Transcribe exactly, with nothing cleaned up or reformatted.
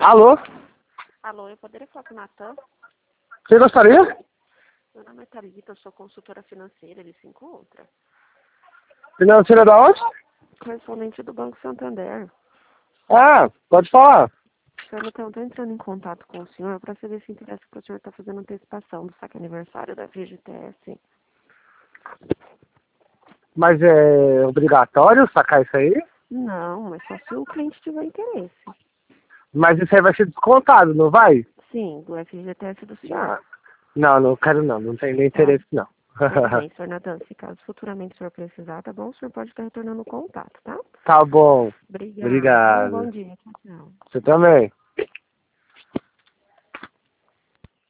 Alô? Alô, eu poderia falar com o Natan? Você gostaria? Meu nome é Thalita, eu sou consultora financeira, ele se encontra. Financeira da onde? Correspondente do Banco Santander. Ah, pode falar. Senhor Natan, eu estou entrando em contato com o senhor para saber se interessa que o senhor está fazendo antecipação do saque aniversário da F G T S. Mas é obrigatório sacar isso aí? Não, mas só se o cliente tiver interesse. Mas isso aí vai ser descontado, não vai? Sim, do F G T S do senhor. Ah, não, não quero não. Não tenho nem Tá. interesse não. Tudo bem, senhor Natan. Se caso futuramente o senhor precisar, tá bom? O senhor pode estar retornando o contato, tá? Tá bom. Obrigada. Tenha um bom Obrigado. dia. Tchau, tchau. Você também.